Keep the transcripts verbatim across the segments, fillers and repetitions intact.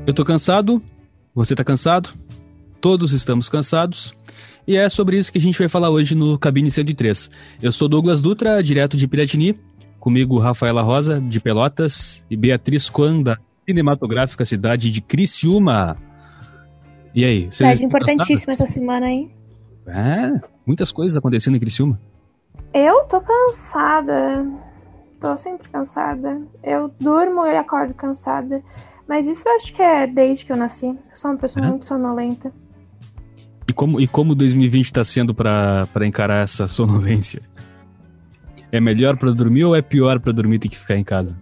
Eu tô cansado, você tá cansado, todos estamos cansados, e é sobre isso que a gente vai falar hoje no Cabine cento e três. Eu sou Douglas Dutra, direto de Piratini, comigo Rafaela Rosa, de Pelotas, e Beatriz Quan, da cinematográfica cidade de Criciúma. E aí? Cidade importantíssima essa semana, hein? É, muitas coisas acontecendo em Criciúma. Eu tô cansada, tô sempre cansada. Eu durmo e acordo cansada. Mas isso eu acho que é desde que eu nasci. Eu sou uma pessoa é? muito sonolenta. E como, e como dois mil e vinte tá sendo pra, pra encarar essa sonolência? É melhor pra dormir ou é pior pra dormir ter que ficar em casa?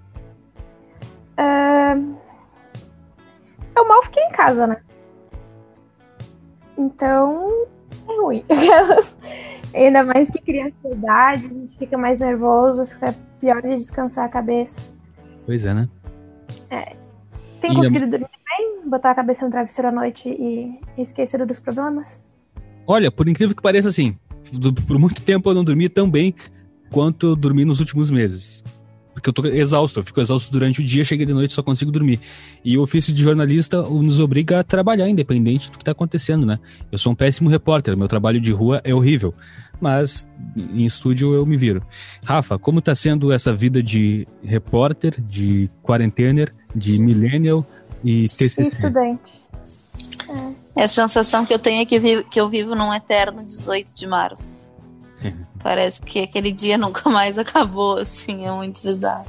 É... Eu mal fiquei em casa, né? Então, é ruim. Ainda mais que cria ansiedade, a gente fica mais nervoso, fica pior de descansar a cabeça. Pois é, né? É. Tem conseguido dormir bem? Botar a cabeça no travesseiro à noite e esquecer dos problemas? Olha, por incrível que pareça, assim, por muito tempo eu não dormi tão bem quanto eu dormi nos últimos meses. Porque eu tô exausto, eu fico exausto durante o dia, cheguei de noite e só consigo dormir. E o ofício de jornalista nos obriga a trabalhar, independente do que tá acontecendo, né? Eu sou um péssimo repórter, meu trabalho de rua é horrível. Mas em estúdio eu me viro. Rafa, como tá sendo essa vida de repórter, de quarentener, de millennial e T C C? Estudante. É. A sensação que eu tenho é que eu vivo, que eu vivo num eterno dezoito de março. Parece que aquele dia nunca mais acabou, assim, é muito bizarro.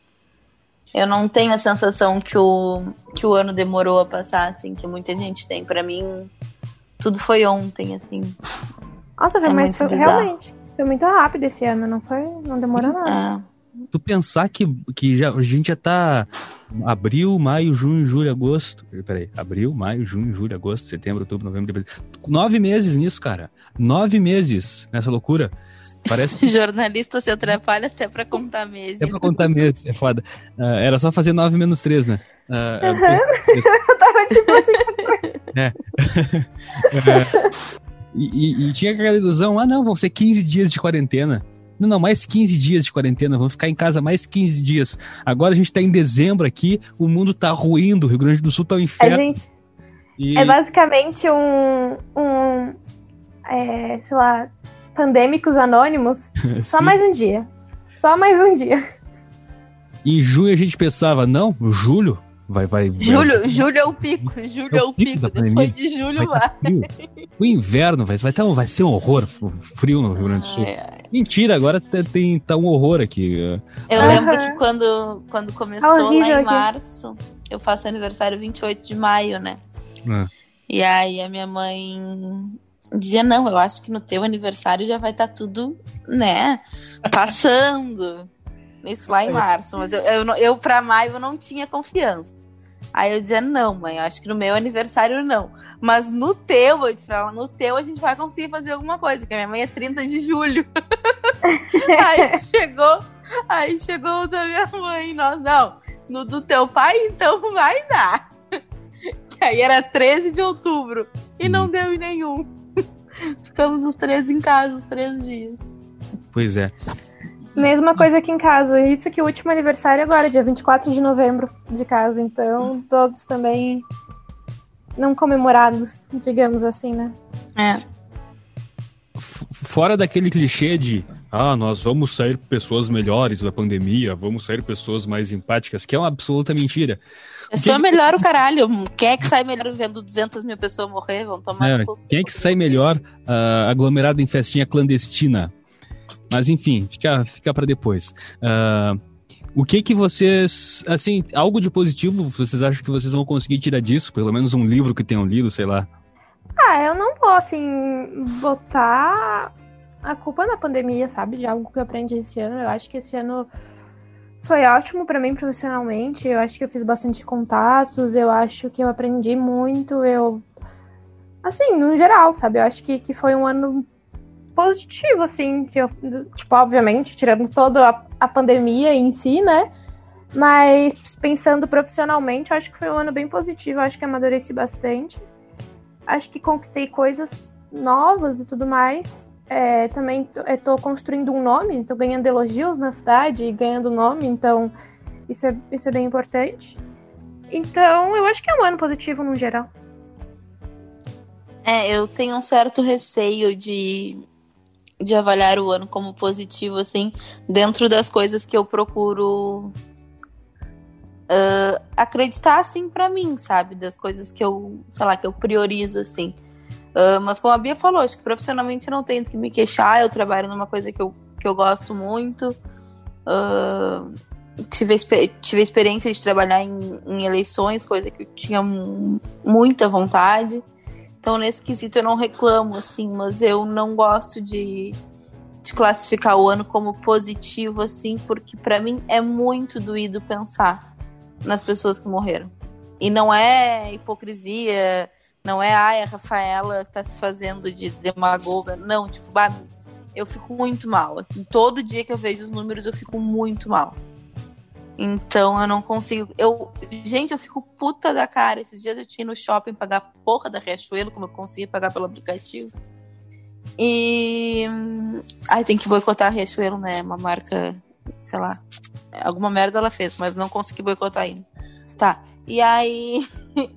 Eu não tenho a sensação que o, que o ano demorou a passar, assim, que muita gente tem. Pra mim, tudo foi ontem, assim. Nossa, foi, é mas foi, realmente, foi muito rápido esse ano, não foi? Não demorou nada. É. Tu pensar que, que já, a gente já tá abril, maio, junho, julho, agosto. Peraí, abril, maio, junho, julho, agosto, setembro, outubro, novembro, dezembro. Nove meses nisso, cara. Nove meses nessa loucura. Parece que... Jornalista se atrapalha até pra contar meses. É pra contar meses, é foda. Uh, era só fazer nove menos três, né? Uh, uhum. Eu tava tipo assim. É. uh, e, e, e tinha aquela ilusão, ah não, vão ser quinze dias de quarentena. Não, não, mais quinze dias de quarentena, vamos ficar em casa mais quinze dias. Agora a gente tá em dezembro aqui, o mundo tá ruindo, o Rio Grande do Sul tá um inferno. A gente... E... É basicamente um, um é, sei lá, pandêmicos anônimos. Só mais um dia. Só mais um dia. Em junho a gente pensava, não, julho vai... vai, vai julho, vai... julho é o pico, julho é o, é o pico, pico depois de julho vai. vai. O inverno vai, vai, ter um, vai ser um horror, frio no Rio Grande do Sul. Ai, ai. Mentira, agora tem, tá um horror aqui. Eu uhum. lembro que quando, quando começou ah, lá em março, aqui. Eu faço aniversário vinte e oito de maio, né? Ah. E aí a minha mãe dizia, não, eu acho que no teu aniversário já vai estar tá tudo, né, passando. Isso lá em março. Mas eu, eu, eu pra maio eu não tinha confiança. Aí eu dizia, não, mãe, eu acho que no meu aniversário não. Mas no teu, eu disse pra ela, no teu a gente vai conseguir fazer alguma coisa, porque a minha mãe é trinta de julho. Aí chegou, aí chegou o da minha mãe, nós, não, no do teu pai, então vai dar. Que aí era treze de outubro, e não deu em nenhum. Ficamos os três em casa, os três dias. Pois é. Mesma coisa aqui em casa, isso que o último aniversário agora, dia vinte e quatro de novembro de casa, então todos também não comemorados, digamos assim, né? É. Fora daquele clichê de ah, nós vamos sair pessoas melhores da pandemia, vamos sair pessoas mais empáticas, que é uma absoluta mentira. É só melhor o caralho. Quem é que sai melhor vendo duzentas mil pessoas morrer? Vão tomar é, um pouco. Quem é que sai melhor uh, aglomerado em festinha clandestina? Mas enfim, fica, fica pra depois. Uh, o que que vocês, assim, algo de positivo vocês acham que vocês vão conseguir tirar disso? Pelo menos um livro que tenham lido, sei lá. Ah, eu não vou, assim, botar a culpa na pandemia, sabe? De algo que eu aprendi esse ano. Eu acho que esse ano foi ótimo pra mim profissionalmente. Eu acho que eu fiz bastante contatos. Eu acho que eu aprendi muito. Eu... Assim, no geral, sabe? Eu acho que, que foi um ano positivo, assim. Se eu, tipo, obviamente, tirando toda a, a pandemia em si, né? Mas pensando profissionalmente, eu acho que foi um ano bem positivo. Eu acho que amadureci bastante. Acho que conquistei coisas novas e tudo mais. É, também estou construindo um nome, estou ganhando elogios na cidade e ganhando nome, então isso é, isso é bem importante. Então, eu acho que é um ano positivo no geral. É, eu tenho um certo receio de, de avaliar o ano como positivo, assim, dentro das coisas que eu procuro uh, acreditar, assim, pra mim, sabe? Das coisas que eu, sei lá, que eu priorizo, assim. Uh, mas como a Bia falou, acho que profissionalmente eu não tenho que me queixar, eu trabalho numa coisa que eu, que eu gosto muito. Uh, tive, a, tive a experiência de trabalhar em, em eleições, coisa que eu tinha m- muita vontade. Então, nesse quesito, eu não reclamo, assim, mas eu não gosto de, de classificar o ano como positivo, assim, porque pra mim é muito doído pensar nas pessoas que morreram. E não é hipocrisia, não é, ai, a Rafaela tá se fazendo de demagoga. Não, tipo, bah, eu fico muito mal, assim, todo dia que eu vejo os números eu fico muito mal. Então eu não consigo. Eu, gente, eu fico puta da cara. Esses dias eu tinha ido no shopping pagar a porra da Riachuelo, como eu conseguia pagar pelo aplicativo. E. Ai, tem que boicotar a Riachuelo, né? Uma marca, sei lá. Alguma merda ela fez, mas não consegui boicotar ainda. Tá. E aí.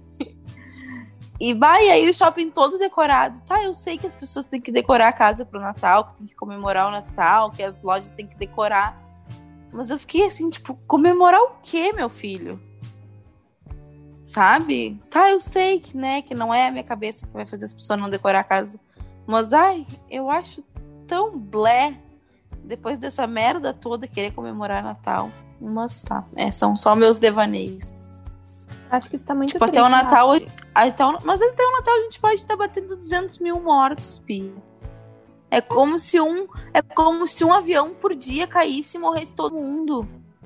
E vai aí o shopping todo decorado. Tá, eu sei que as pessoas têm que decorar a casa pro Natal, que tem que comemorar o Natal, que as lojas têm que decorar. Mas eu fiquei assim, tipo, comemorar o quê, meu filho? Sabe? Tá, eu sei que, né, que não é a minha cabeça que vai fazer as pessoas não decorar a casa. Mas, ai, eu acho tão blé, depois dessa merda toda, querer comemorar Natal. Mas tá, é, são só meus devaneios. Acho que isso tá muito tipo, triste. Até o Natal... Até o, mas até o Natal a gente pode estar batendo duzentos mil mortos, Pia. É como se um, é como se um avião por dia caísse e morresse todo mundo.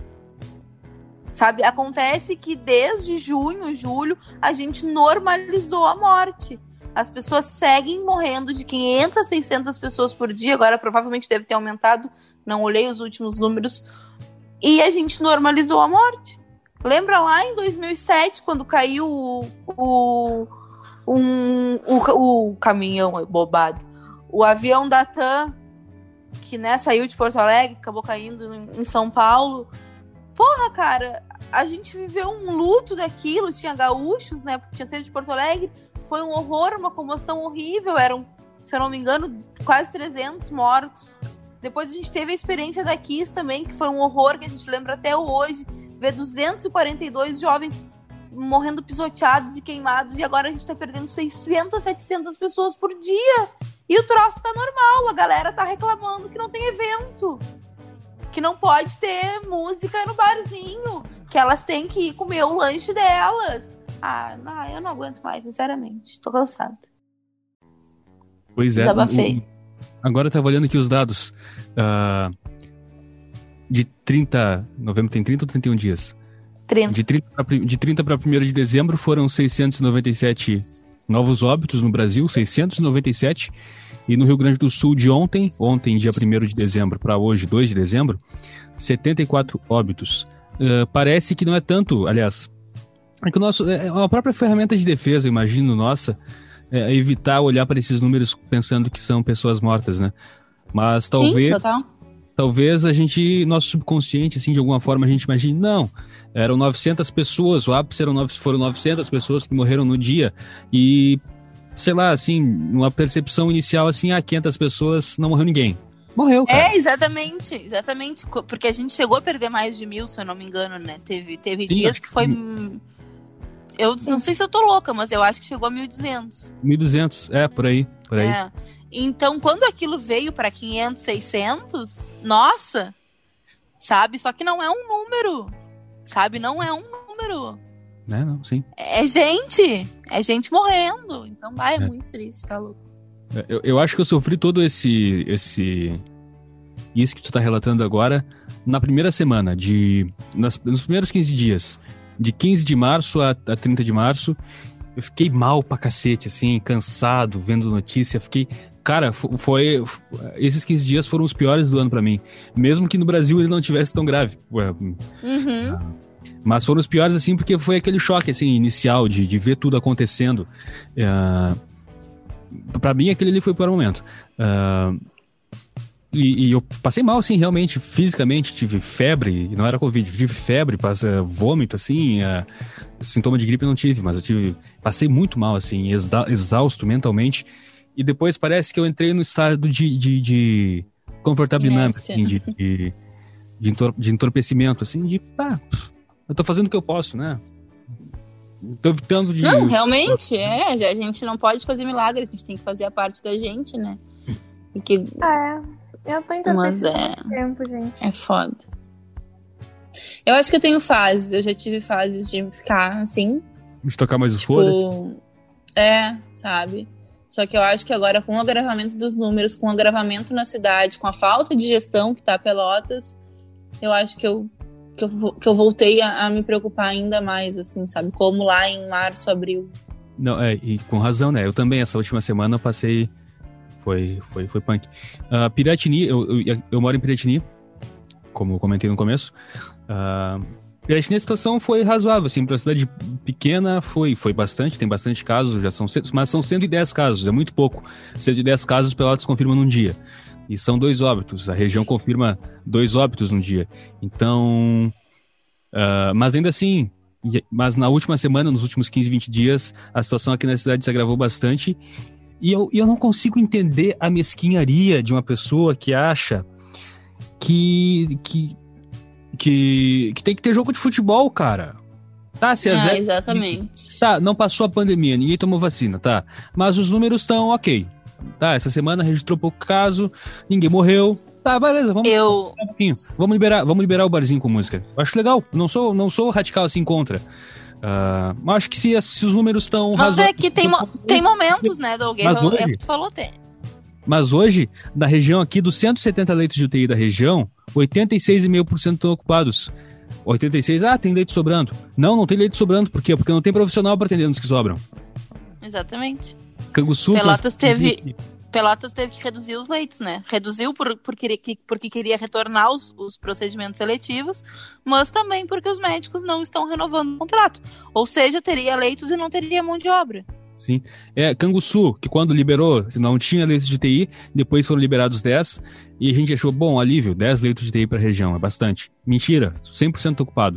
Sabe? Acontece que desde junho, julho, a gente normalizou a morte. As pessoas seguem morrendo de quinhentas, seiscentas pessoas por dia. Agora provavelmente deve ter aumentado. Não olhei os últimos números. E a gente normalizou a morte. Lembra lá em dois mil e sete, quando caiu o, o, um, o, o caminhão bobado. O avião da TAM, que, né, saiu de Porto Alegre, acabou caindo em São Paulo. Porra, cara, a gente viveu um luto daquilo. Tinha gaúchos, né, porque tinha saído de Porto Alegre. Foi um horror, uma comoção horrível. Eram, se eu não me engano, quase trezentos mortos. Depois a gente teve a experiência da Kiss também, que foi um horror que a gente lembra até hoje. Ver duzentos e quarenta e dois jovens morrendo pisoteados e queimados. E agora a gente tá perdendo seiscentas, setecentas pessoas por dia. E o troço tá normal, a galera tá reclamando que não tem evento, que não pode ter música no barzinho, que elas têm que ir comer o lanche delas. Ah, não, eu não aguento mais, sinceramente, tô cansada. Pois é. Desabafei. O, agora eu tava olhando aqui os dados. Uh, de trinta... Novembro tem trinta ou trinta e um dias? trinta. De trinta, pra, de trinta para primeiro de dezembro foram seiscentos e noventa e sete novos óbitos no Brasil, seiscentos e noventa e sete. E no Rio Grande do Sul de ontem, ontem dia primeiro de dezembro para hoje, dois de dezembro, setenta e quatro óbitos. Uh, parece que não é tanto, aliás, é que o nosso, é uma própria ferramenta de defesa, eu imagino, nossa, é evitar olhar para esses números pensando que são pessoas mortas, né? Mas talvez... Sim, total. Talvez a gente, nosso subconsciente, assim, de alguma forma, a gente imagine, não, eram novecentas pessoas, o ápice eram, foram novecentas pessoas que morreram no dia, e, sei lá, assim, uma percepção inicial, assim, ah, quinhentas pessoas, não morreu ninguém. Morreu, cara. É, exatamente, exatamente, porque a gente chegou a perder mais de mil, se eu não me engano, né, teve, teve Sim, dias que foi... que... Eu não sei se eu tô louca, mas eu acho que chegou a mil e duzentos. mil e duzentos, é, por aí, por aí. É. Então, quando aquilo veio para quinhentos, seiscentos, nossa, sabe? Só que não é um número, sabe? Não é um número. É, não, sim. É gente, é gente morrendo. Então, vai, é, é muito triste, tá louco. Eu, eu acho que eu sofri todo esse, esse... Isso que tu tá relatando agora na primeira semana, de, nas, nos primeiros quinze dias. De quinze de março a, a trinta de março, eu fiquei mal pra cacete, assim, cansado, vendo notícia, fiquei... Cara, foi, esses quinze dias foram os piores do ano pra mim. Mesmo que no Brasil ele não tivesse tão grave. Uhum. Mas foram os piores, assim, porque foi aquele choque, assim, inicial de, de ver tudo acontecendo. Uh, pra mim, aquele ali foi o pior momento. Uh, E, e eu passei mal, assim, realmente, fisicamente, tive febre, e não era Covid, tive febre, passei, vômito, assim, uh, sintoma de gripe eu não tive, mas eu tive, passei muito mal, assim, exa, exausto mentalmente, e depois parece que eu entrei no estado de, de, de confortabilidade, assim, de, de, de, entor, de entorpecimento, assim, de, ah, eu tô fazendo o que eu posso, né? Tô evitando de... Não, realmente, é, a gente não pode fazer milagre, a gente tem que fazer a parte da gente, né? E que... É... Eu tô entorpecida há muito tempo, gente. É foda. Eu acho que eu tenho fases. Eu já tive fases de ficar assim. De tocar mais os tipo, foda-se? É, sabe? Só que eu acho que agora, com o agravamento dos números, com o agravamento na cidade, com a falta de gestão que tá Pelotas, eu acho que eu, que eu, que eu voltei a, a me preocupar ainda mais, assim, sabe? Como lá em março, abril. Não, é, e com razão, né? Eu também, essa última semana, eu passei... Foi, foi, foi punk. Uh, Piratini, eu, eu, eu moro em Piratini, como eu comentei no começo. Uh, Piratini, a situação foi razoável, assim, para uma cidade pequena foi, foi bastante, tem bastante casos, já são, mas são cento e dez casos, é muito pouco. cento e dez casos Pelotas confirma num dia. E são dois óbitos, a região confirma dois óbitos num dia. Então, uh, mas ainda assim, mas na última semana, nos últimos quinze, vinte dias, a situação aqui na cidade se agravou bastante. E eu, eu não consigo entender a mesquinharia de uma pessoa que acha que, que, que, que tem que ter jogo de futebol, cara. Tá, se a ah, Zé... exatamente. Tá, não passou a pandemia, ninguém tomou vacina, tá. Mas os números estão ok. Tá, essa semana registrou pouco caso, ninguém morreu. Tá, beleza, vamos, eu... um pouquinho. vamos, liberar, vamos liberar o barzinho com música. Eu acho legal, não sou, não sou radical assim contra. Uh, mas acho que se, se os números estão razoáveis... Mas é que tem, mo- tem momentos, né, Doug? Mas hoje, é o que tu falou, tem. Mas hoje, da região aqui, dos cento e setenta leitos de U T I da região, oitenta e seis vírgula cinco por cento estão ocupados. oitenta e seis, ah, tem leito sobrando. Não, não tem leito sobrando. Por quê? Porque não tem profissional para atender nos que sobram. Exatamente. Canguçu... Pelotas teve... Pelotas teve que reduzir os leitos, né? Reduziu por, por querer, porque queria retornar os, os procedimentos seletivos, mas também porque os médicos não estão renovando o contrato. Ou seja, teria leitos e não teria mão de obra. Sim. É, Canguçu, que quando liberou, não tinha leitos de U T I, depois foram liberados dez, e a gente achou, bom, alívio, dez leitos de U T I para a região, é bastante. Mentira, cem por cento ocupado.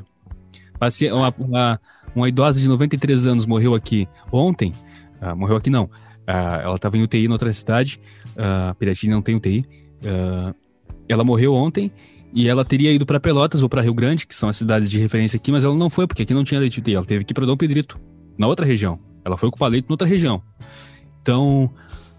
Uma, uma, uma idosa de noventa e três anos morreu aqui ontem, uh, morreu aqui não, Uh, ela estava em U T I em outra cidade, uh, Piratini não tem U T I, uh, ela morreu ontem e ela teria ido para Pelotas ou para Rio Grande, que são as cidades de referência aqui, mas ela não foi, porque aqui não tinha leite de U T I, ela teve que ir para Dom Pedrito, na outra região, ela foi ocupar leito em outra região. Então,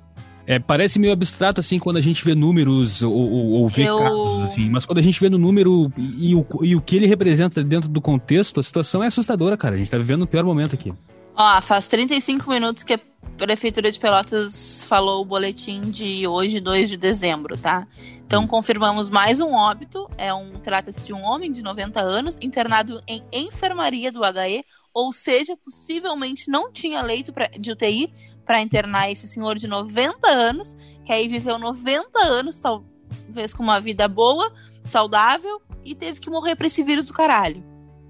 é, parece meio abstrato assim quando a gente vê números ou, ou, ou vê Eu... casos, assim, mas quando a gente vê no número e, e, o, e o que ele representa dentro do contexto, a situação é assustadora, cara, a gente tá vivendo o pior momento aqui. Ó, faz trinta e cinco minutos que a Prefeitura de Pelotas falou o boletim de hoje, dois de dezembro, tá? Então, confirmamos mais um óbito. É um, trata-se de um homem de noventa anos, internado em enfermaria do H E, ou seja, possivelmente não tinha leito pra, de U T I para internar esse senhor de noventa anos, que aí viveu noventa anos, talvez com uma vida boa, saudável, e teve que morrer pra esse vírus do caralho.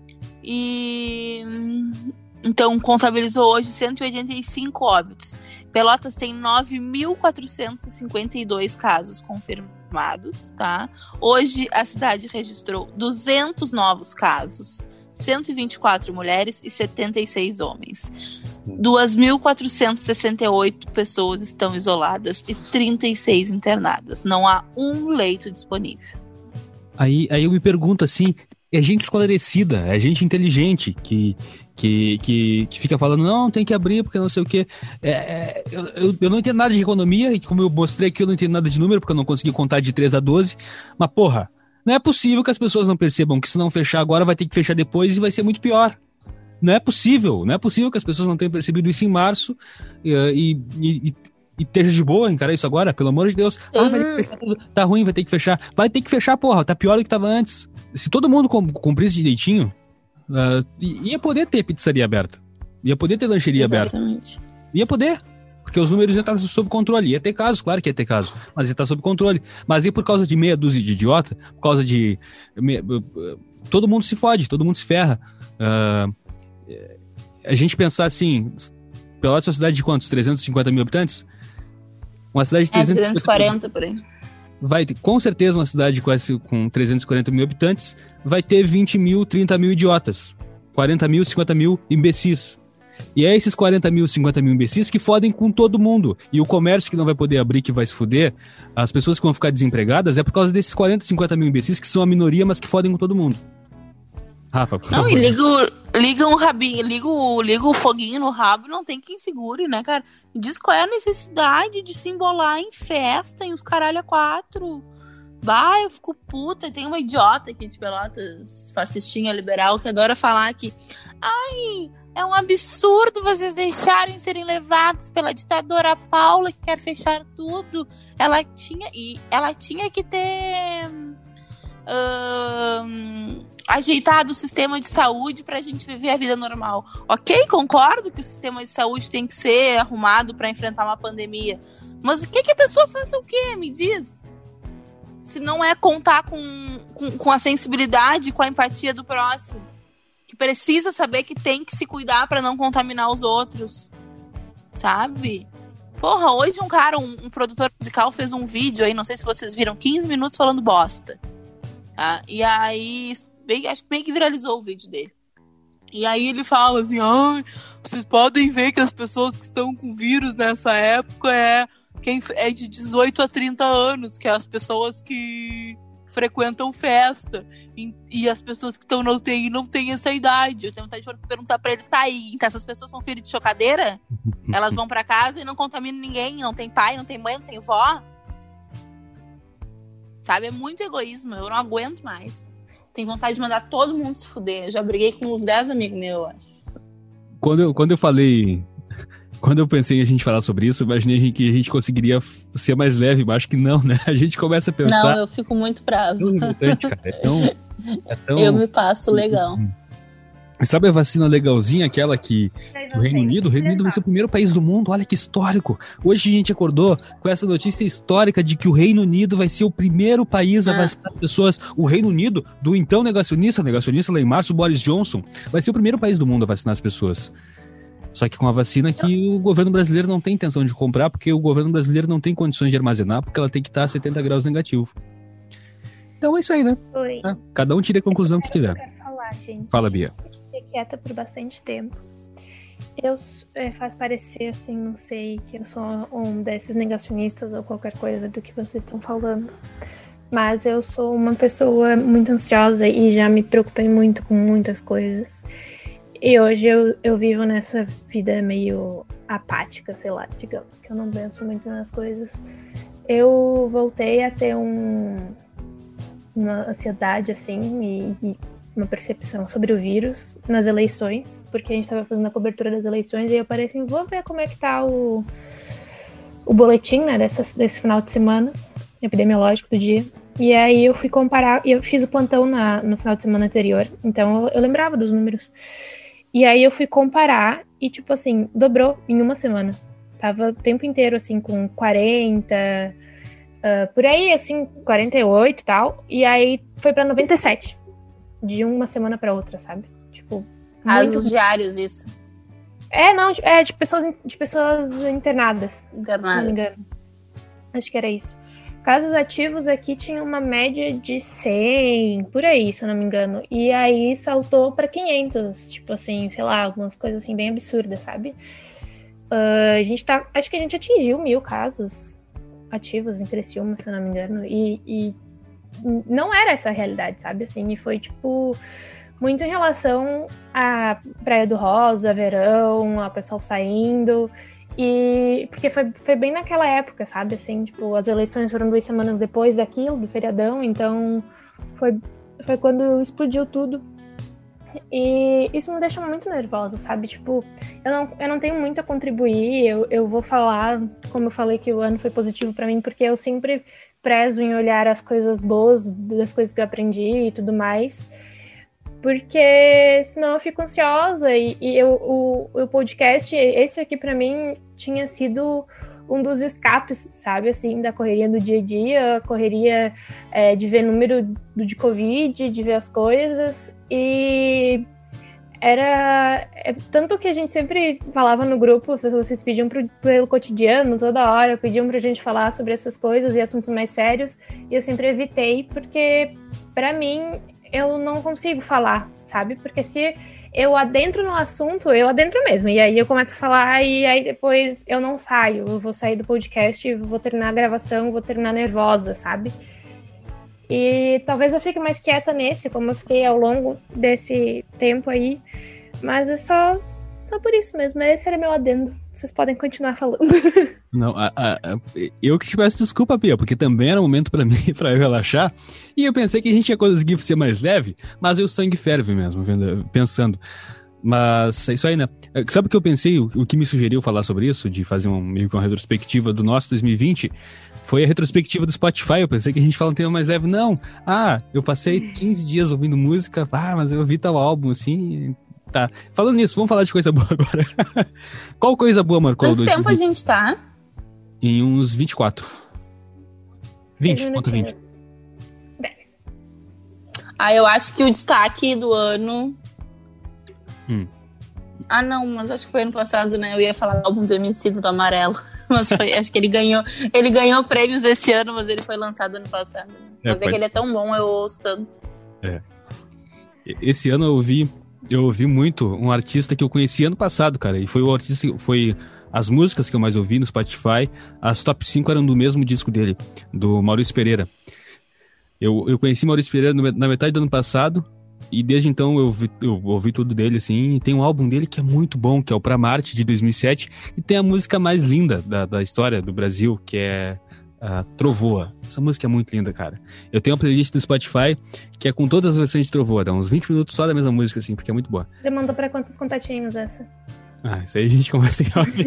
E... Então, contabilizou hoje cento e oitenta e cinco óbitos. Pelotas tem nove mil quatrocentos e cinquenta e dois casos confirmados, tá? Hoje, a cidade registrou duzentos novos casos. cento e vinte e quatro mulheres e setenta e seis homens. duas mil quatrocentas e sessenta e oito pessoas estão isoladas e trinta e seis internadas. Não há um leito disponível. Aí, aí eu me pergunto assim, é gente esclarecida, é gente inteligente que... Que, que, que fica falando, não, tem que abrir porque não sei o quê. É, é, eu, eu não entendo nada de economia, e como eu mostrei aqui, eu não entendo nada de número, porque eu não consegui contar de três a doze. Mas, porra, não é possível que as pessoas não percebam que se não fechar agora, vai ter que fechar depois e vai ser muito pior. Não é possível, não é possível que as pessoas não tenham percebido isso em março e, e, e, e esteja de boa encarar isso agora, pelo amor de Deus. Ah, vai ter que fechar tudo. Tá ruim, vai ter que fechar. Vai ter que fechar, porra, tá pior do que tava antes. Se todo mundo cumprisse direitinho, Uh, ia poder ter pizzaria aberta, ia poder ter lancheria Exatamente. aberta, ia poder, porque os números já estavam sob controle, ia ter casos, claro que ia ter casos, mas ia estar sob controle, mas e por causa de meia dúzia de idiota, por causa de me, uh, todo mundo se fode, todo mundo se ferra. Uh, a gente pensar assim, Pelotas é uma cidade de quantos? trezentos e cinquenta mil habitantes? Uma cidade de trezentos e quarenta por aí. vai ter, com certeza uma cidade com, esse, com trezentos e quarenta mil habitantes vai ter vinte mil, trinta mil idiotas, quarenta mil, cinquenta mil imbecis. E é esses quarenta mil, cinquenta mil imbecis que fodem com todo mundo. E o comércio que não vai poder abrir, que vai se fuder, as pessoas que vão ficar desempregadas, é por causa desses quarenta, cinquenta mil imbecis que são a minoria, mas que fodem com todo mundo. Rafa, por Não, favor. e liga, o, liga um rabinho, liga o, liga o foguinho no rabo, não tem quem segure, né, cara? Me diz qual é a necessidade de se embolar em festa, em os caralho a quatro. Bah, eu fico puta. Tem uma idiota aqui de Pelotas, fascistinha liberal, que adora falar que ai, é um absurdo vocês deixarem serem levados pela ditadora Paula, que quer fechar tudo. Ela tinha, e ela tinha que ter... Hum, ajeitado o sistema de saúde pra gente viver a vida normal. Ok, concordo que o sistema de saúde tem que ser arrumado pra enfrentar uma pandemia. Mas o que, que a pessoa faça o quê? Me diz. Se não é contar com, com, com a sensibilidade, com a empatia do próximo. Que precisa saber que tem que se cuidar pra não contaminar os outros. Sabe? Porra, hoje um cara, um, um produtor musical fez um vídeo aí, não sei se vocês viram, quinze minutos falando bosta. Tá? E aí... Bem, acho que meio que viralizou o vídeo dele. E aí ele fala assim, ah, vocês podem ver que as pessoas que estão com vírus nessa época é quem é de dezoito a trinta anos, que é as pessoas que frequentam festa. E, e as pessoas que estão na U T I não têm essa idade. Eu tenho vontade de perguntar pra ele, tá aí, então essas pessoas são filhos de chocadeira? Elas vão pra casa e não contaminam ninguém, não tem pai, não tem mãe, não tem vó? Sabe, é muito egoísmo, eu não aguento mais. Tenho vontade de mandar todo mundo se fuder. Eu já briguei com uns dez amigos meus, eu acho. Quando eu, quando eu falei... Quando eu pensei em a gente falar sobre isso, eu imaginei que a gente conseguiria ser mais leve, mas acho que não, né? A gente começa a pensar... Não, eu fico muito bravo. É tão importante, cara. É tão, é tão... Eu me passo legal. Sabe a vacina legalzinha, aquela que o Reino Unido, o Reino Unido vai ser o primeiro país do mundo, olha que histórico. Hoje a gente acordou com essa notícia histórica de que o Reino Unido vai ser o primeiro país a ah. vacinar pessoas. O Reino Unido, do então negacionista, negacionista lá em março, o Boris Johnson, vai ser o primeiro país do mundo a vacinar as pessoas. Só que com a vacina que o governo brasileiro não tem intenção de comprar, porque o governo brasileiro não tem condições de armazenar, porque ela tem que estar a setenta graus negativo. Então é isso aí, né? Oi. É, cada um tira a conclusão que quiser. Eu quero falar, gente. Fala, Bia. Quieta por bastante tempo. Eu é, faz parecer assim, não sei, que eu sou um desses negacionistas ou qualquer coisa do que vocês estão falando, mas eu sou uma pessoa muito ansiosa e já me preocupei muito com muitas coisas, e hoje eu, eu vivo nessa vida meio apática, sei lá, digamos, que eu não penso muito nas coisas. Eu voltei a ter um, uma ansiedade assim e, e uma percepção sobre o vírus nas eleições, porque a gente estava fazendo a cobertura das eleições e eu parei assim, vou ver como é que tá o, o boletim, né, dessa, desse final de semana epidemiológico do dia. E aí eu fui comparar, e eu fiz o plantão na, no final de semana anterior, então eu, eu lembrava dos números. E aí eu fui comparar e, tipo assim, dobrou em uma semana. Tava o tempo inteiro, assim, com quarenta, uh, por aí, assim, quarenta e oito e tal, e aí foi pra noventa e sete. De uma semana pra outra, sabe? Tipo, casos muito... diários, isso. É, não, é de pessoas, de pessoas internadas. Internadas. Se não me engano. Acho que era isso. Casos ativos aqui tinha uma média de cem, por aí, se eu não me engano. E aí saltou pra quinhentos, tipo assim, sei lá, algumas coisas assim bem absurdas, sabe? Uh, a gente tá, acho que a gente atingiu mil casos ativos em Criciúma, se eu não me engano. E... e não era essa a realidade, sabe, assim, e foi, tipo, muito em relação à Praia do Rosa, verão, a pessoal saindo, e porque foi, foi bem naquela época, sabe, assim, tipo, as eleições foram duas semanas depois daquilo, do feriadão, então foi, foi quando explodiu tudo, e isso me deixa muito nervosa, sabe, tipo, eu não, eu não tenho muito a contribuir, eu, eu vou falar, como eu falei que o ano foi positivo pra mim, porque eu sempre prezo em olhar as coisas boas, das coisas que eu aprendi e tudo mais, porque senão eu fico ansiosa, e, e eu, o, o podcast, esse aqui pra mim tinha sido um dos escapes, sabe, assim, da correria do dia a dia, a correria é, de ver número do, de Covid, de ver as coisas, e era... É, tanto que a gente sempre falava no grupo, vocês pediam pro, pelo cotidiano, toda hora, pediam pra gente falar sobre essas coisas e assuntos mais sérios, e eu sempre evitei, porque pra mim, eu não consigo falar, sabe? Porque se eu adentro no assunto, eu adentro mesmo, e aí eu começo a falar, e aí depois eu não saio, eu vou sair do podcast, vou terminar a gravação, vou terminar nervosa, sabe? E talvez eu fique mais quieta nesse, como eu fiquei ao longo desse tempo aí. Mas é só, só por isso mesmo. Esse era meu adendo. Vocês podem continuar falando. Não, a, a, a, eu que te peço desculpa, Pia, porque também era um momento pra mim, pra eu relaxar. E eu pensei que a gente ia conseguir ser mais leve, mas aí o sangue ferve mesmo, pensando. Mas é isso aí, né? Sabe o que eu pensei? O, o que me sugeriu falar sobre isso, de fazer um, meio que uma retrospectiva do nosso dois mil e vinte, foi a retrospectiva do Spotify. Eu pensei que a gente fala um tema mais leve. Não, ah, eu passei quinze dias ouvindo música, ah, mas eu ouvi tal álbum, assim, tá. Falando nisso, vamos falar de coisa boa agora. Qual coisa boa marcou? Quanto tempo a gente tá? Em uns vinte e quatro. vinte, quanto vinte? Ah, eu acho que o destaque do ano... Hum. Ah, não, mas acho que foi ano passado, né? Eu ia falar do álbum do M C do Amarelo. Mas foi, acho que ele ganhou, ele ganhou prêmios esse ano, mas ele foi lançado ano passado. É, mas é que ele é tão bom, eu ouço tanto. É. Esse ano eu ouvi, eu ouvi muito um artista que eu conheci ano passado, cara. E foi o artista, foi as músicas que eu mais ouvi no Spotify. As top cinco eram do mesmo disco dele, do Maurício Pereira. Eu, eu conheci Maurício Pereira na metade do ano passado. E desde então eu ouvi, eu ouvi tudo dele, assim, e tem um álbum dele que é muito bom, que é o Pra Marte, de dois mil e sete, e tem a música mais linda da, da história do Brasil, que é a Trovoa. Essa música é muito linda, cara. Eu tenho uma playlist do Spotify que é com todas as versões de Trovoa, dá uns vinte minutos só da mesma música, assim, porque é muito boa. Você mandou pra quantos contatinhos essa? Ah, isso aí a gente conversa em off.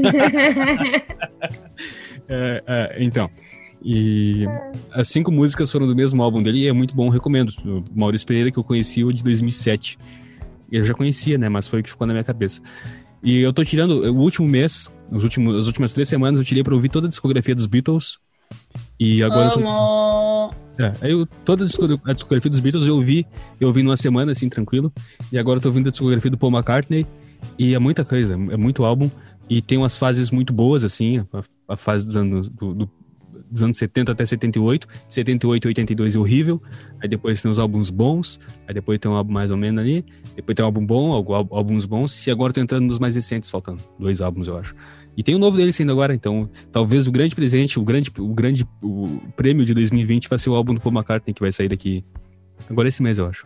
é, é, então... E as cinco músicas foram do mesmo álbum dele e é muito bom, recomendo. O Maurício Pereira, que eu conheci, o de dois mil e sete. Eu já conhecia, né? Mas foi o que ficou na minha cabeça. E eu tô tirando, o último mês, os últimos, as últimas três semanas, eu tirei pra ouvir toda a discografia dos Beatles. E agora eu tô... É, aí eu, toda a discografia dos Beatles eu ouvi, eu ouvi numa semana, assim, tranquilo. E agora eu tô ouvindo a discografia do Paul McCartney. E é muita coisa, é muito álbum. E tem umas fases muito boas, assim, a, a fase dos anos... Do, do, dos anos setenta até setenta e oito, setenta e oito e oitenta e dois é horrível, aí depois tem os álbuns bons, aí depois tem um álbum mais ou menos ali, depois tem um álbum bom, álbuns bons, e agora tô entrando nos mais recentes, faltando dois álbuns, eu acho. E tem o novo dele saindo agora, então talvez o grande presente, o grande, o grande o prêmio de dois mil e vinte vai ser o álbum do Paul McCartney, que vai sair daqui, agora esse mês, eu acho.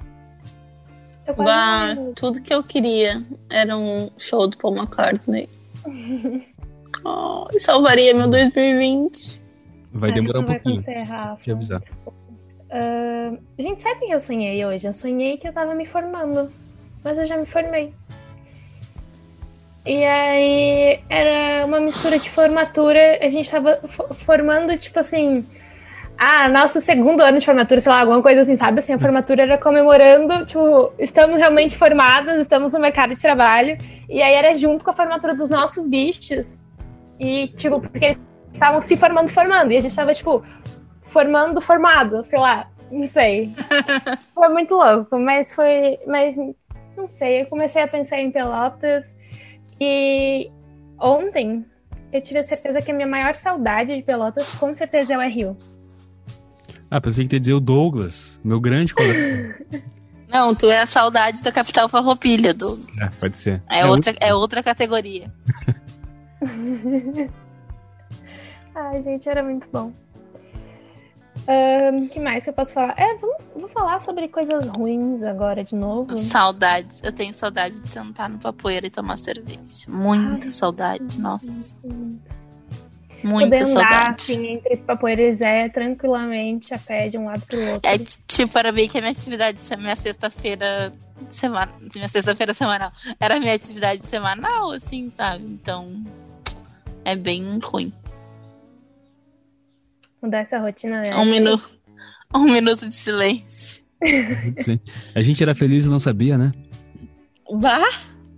Bah, tudo que eu queria era um show do Paul McCartney. Oh, salvaria meu dois mil e vinte. Vai Acho demorar um pouquinho. Vai Rafa. Deixa eu avisar. Uh, gente, sabe o que eu sonhei hoje? Eu sonhei que eu tava me formando. Mas eu já me formei. E aí era uma mistura de formatura. A gente tava formando, tipo assim... Ah, nosso segundo ano de formatura, sei lá, alguma coisa assim, sabe? Assim, a formatura era comemorando, tipo, estamos realmente formados, estamos no mercado de trabalho. E aí era junto com a formatura dos nossos bichos. E, tipo, porque eles estavam se formando, formando. E a gente tava, tipo, formando, formado, sei lá, não sei. Foi muito louco, mas foi... Mas, não sei, eu comecei a pensar em Pelotas. E ontem, eu tive a certeza que a minha maior saudade de Pelotas, com certeza, é o R U. Ah, pensei que ia dizer o Douglas, meu grande colega. Não, tu é a saudade da capital farroupilha, Douglas. É, pode ser. É, é, outra, é outra categoria. Ai, gente, era muito bom. O um, que mais que eu posso falar? É, vamos, vou falar sobre coisas ruins agora de novo. Saudades. Eu tenho saudade de sentar no Papoeira e tomar cerveja. Muita Ai, saudade, nossa. Muita Poder andar, saudade. Assim, entre Papoeira e Zé, tranquilamente, a pé de um lado pro outro. É tipo, para mim que a minha atividade, minha sexta-feira semana, minha sexta-feira semanal, era a minha atividade semanal, assim, sabe? Então, é bem ruim. Mudar essa rotina, né? Um minuto, um minuto de silêncio. Sim. A gente era feliz e não sabia, né? Bah!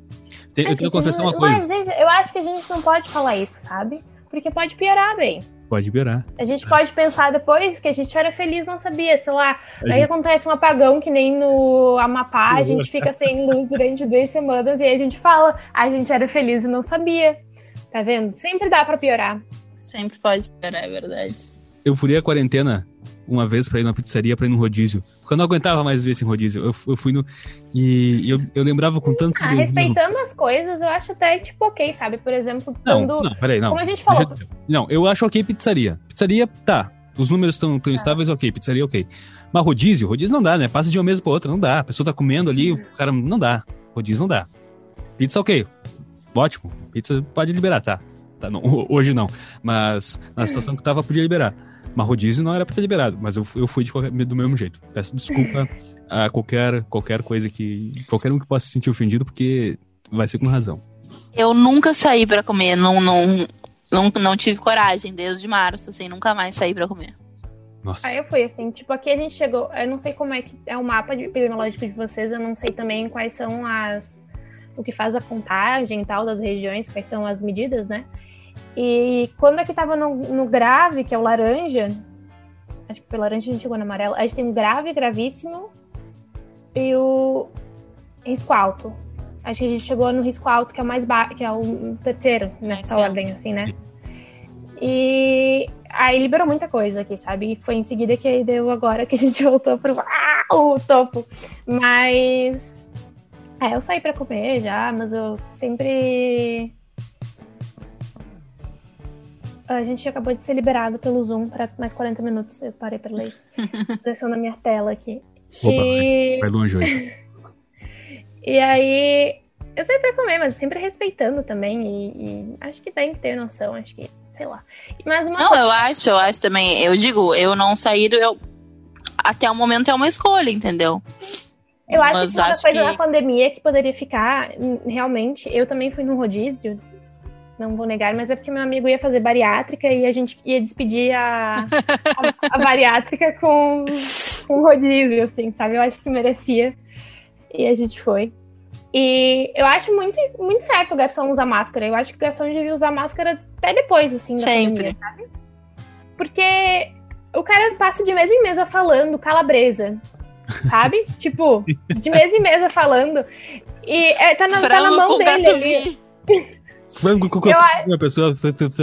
Tem, eu tenho que confessar uma coisa. Mas, gente, eu acho que a gente não pode falar isso, sabe? Porque pode piorar, bem. pode liberar. A gente pode pensar depois que a gente era feliz, não sabia, sei lá. A aí gente... acontece um apagão que nem no Amapá, a gente fica sem luz durante duas semanas e aí a gente fala, a gente era feliz e não sabia. Tá vendo? Sempre dá pra piorar. Sempre pode piorar, é verdade. Eu furei a quarentena uma vez pra ir na pizzaria, pra ir no rodízio. Porque eu não aguentava mais ver esse rodízio. Eu, eu fui no... E eu, eu lembrava com tanto... Ah, respeitando as coisas, eu acho até, tipo, ok, sabe? Por exemplo, não, quando... Não, peraí, não. Como a gente falou... Não, eu acho ok pizzaria. Pizzaria, tá. Os números estão tão estáveis, ok. Pizzaria, ok. Mas rodízio, rodízio não dá, né? Passa de uma mesa pra outra, não dá. A pessoa tá comendo ali, o cara... Não dá. Rodízio não dá. Pizza, ok. Ótimo. Pizza pode liberar, tá. tá não, hoje não. Mas na situação que tava, podia liberar. Mas rodízio não era pra ter liberado, mas eu, eu fui de qualquer, do mesmo jeito. Peço desculpa a qualquer, qualquer coisa que... Qualquer um que possa se sentir ofendido, porque vai ser com razão. Eu nunca saí pra comer, não, não, não, não tive coragem desde março, assim, nunca mais saí pra comer. Nossa. Aí eu fui assim, tipo, aqui a gente chegou... Eu não sei como é que é o mapa epidemiológico de vocês, eu não sei também quais são as... O que faz a contagem e tal das regiões, quais são as medidas, né? E quando aqui tava no, no grave, que é o laranja, acho que foi laranja a gente chegou no amarelo, a gente tem o grave, gravíssimo e o risco alto. Acho que a gente chegou no risco alto, que é o mais baixo, que é o terceiro nessa ordem, assim, né? E aí liberou muita coisa aqui, sabe? E foi em seguida que aí deu agora que a gente voltou pro ah, o topo. Mas é, eu saí pra comer já, mas eu sempre... A gente acabou de ser liberado pelo Zoom para mais quarenta minutos. Eu parei para ler isso. Pressão na minha tela aqui. Opa, e... vai longe hoje. E aí, eu saí pra comer, mas sempre respeitando também. E, e acho que tem que ter noção, acho que, sei lá. Mas uma não, coisa... eu acho, eu acho também. Eu digo, eu não sair, eu... até o momento é uma escolha, entendeu? Eu acho mas que uma acho coisa que... da pandemia que poderia ficar, realmente, eu também fui no rodízio. Não vou negar, mas é porque meu amigo ia fazer bariátrica e a gente ia despedir a, a, a bariátrica com, com rodízio, assim, sabe? Eu acho que merecia. E a gente foi. E eu acho muito, muito certo o garçom usar máscara. Eu acho que o garçom devia usar máscara até depois, assim, da Sempre. pandemia, sabe? Porque o cara passa de mesa em mesa falando calabresa, sabe? Tipo, de mesa em mesa falando. E é, tá, na, tá na mão dele ali. Frango com eu, uma pessoa.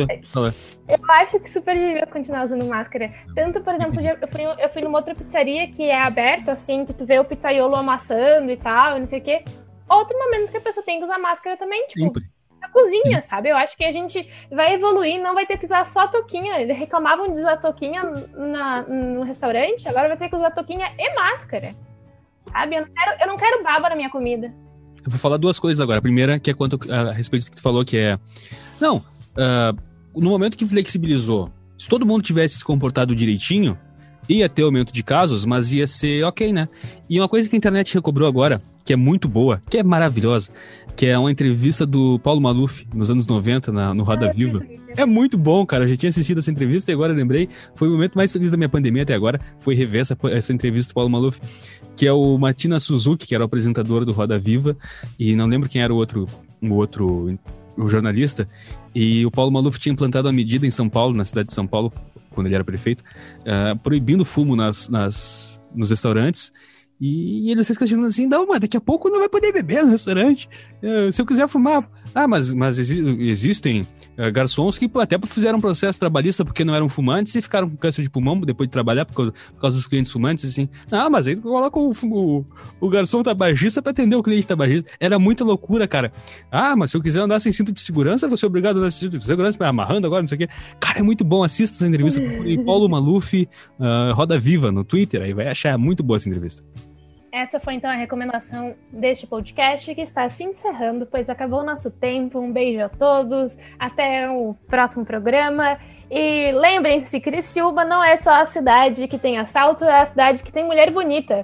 Eu acho que super devia continuar usando máscara. Tanto, por exemplo, eu fui, eu fui numa outra pizzaria que é aberto, assim, que tu vê o pizzaiolo amassando e tal, e não sei o quê. Outro momento que a pessoa tem que usar máscara também, tipo, Sempre. na cozinha, Sim. sabe? Eu acho que a gente vai evoluir, não vai ter que usar só toquinha. Eles reclamavam de usar toquinha na, no restaurante, agora vai ter que usar toquinha e máscara, sabe? Eu não quero, eu não quero baba na minha comida. Eu vou falar duas coisas agora. A primeira, que é quanto a, a respeito do que tu falou, que é... Não, uh, no momento que flexibilizou, se todo mundo tivesse se comportado direitinho, ia ter aumento de casos, mas ia ser ok, né? E uma coisa que a internet recobrou agora, que é muito boa, que é maravilhosa, que é uma entrevista do Paulo Maluf, nos anos noventa, na, no Roda Viva. É muito bom, cara. Eu já tinha assistido essa entrevista e agora lembrei. Foi o momento mais feliz da minha pandemia até agora. Foi rever essa, essa entrevista do Paulo Maluf, que é o Matina Suzuki, que era o apresentador do Roda Viva, e não lembro quem era o outro, o outro o jornalista. E o Paulo Maluf tinha implantado uma medida em São Paulo, na cidade de São Paulo, quando ele era prefeito, uh, proibindo fumo nas, nas, nos restaurantes. E eles ficam questionando assim, não, mas daqui a pouco não vai poder beber no restaurante. Uh, se eu quiser fumar... Ah, mas, mas exi- existem uh, garçons que até fizeram um processo trabalhista porque não eram fumantes e ficaram com câncer de pulmão depois de trabalhar por causa, por causa dos clientes fumantes, assim. Ah, mas aí coloca o, o, o garçom tabagista pra atender o cliente tabagista. Era muita loucura, cara. Ah, mas se eu quiser andar sem cinto de segurança, eu vou ser obrigado a andar sem cinto de segurança, amarrando agora, não sei o quê. Cara, é muito bom. Assista essa entrevista. Paulo Maluf, uh, Roda Viva no Twitter, aí vai achar muito boa essa entrevista. Essa foi então a recomendação deste podcast, que está se encerrando, pois acabou o nosso tempo. Um beijo a todos, até o próximo programa. E lembrem-se, Criciúma não é só a cidade que tem assalto, é a cidade que tem mulher bonita.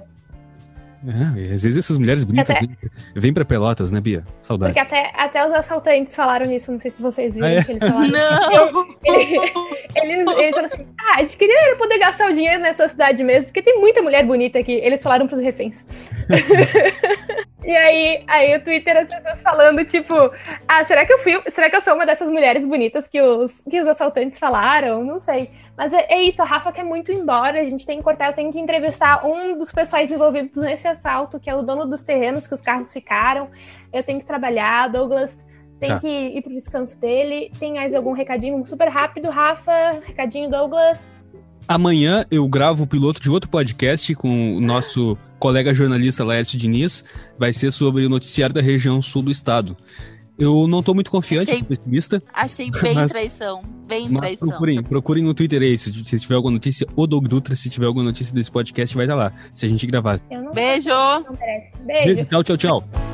É, às vezes essas mulheres bonitas até... vêm pra Pelotas, né, Bia? Saudade. Porque até, até os assaltantes falaram isso, não sei se vocês viram, ah, é? que eles falaram. Não! Eles, eles, eles falaram assim, ah, a gente queria poder gastar o dinheiro nessa cidade mesmo, porque tem muita mulher bonita aqui. Eles falaram pros reféns. E aí, aí o Twitter, as pessoas falando, tipo, ah, será que eu fui, será que eu sou uma dessas mulheres bonitas que os, que os assaltantes falaram? Não sei. Mas é, é isso, a Rafa quer muito ir embora, a gente tem que cortar, eu tenho que entrevistar um dos pessoais envolvidos nesse assalto, que é o dono dos terrenos que os carros ficaram. Eu tenho que trabalhar, Douglas tem tá. que ir pro descanso dele. Tem mais algum recadinho super rápido, Rafa? Recadinho, Douglas? Amanhã eu gravo o piloto de outro podcast com o nosso colega jornalista Laércio Diniz. Vai ser sobre o noticiário da região sul do estado. Eu não tô muito confiante, achei, pessimista. Achei bem mas, traição, bem mas traição. Procurem, procurem no Twitter aí, se, se tiver alguma notícia, o Doug Dutra, se tiver alguma notícia desse podcast, vai estar lá, se a gente gravar. Beijo! Não Beijo! Beijo, tchau, tchau, tchau.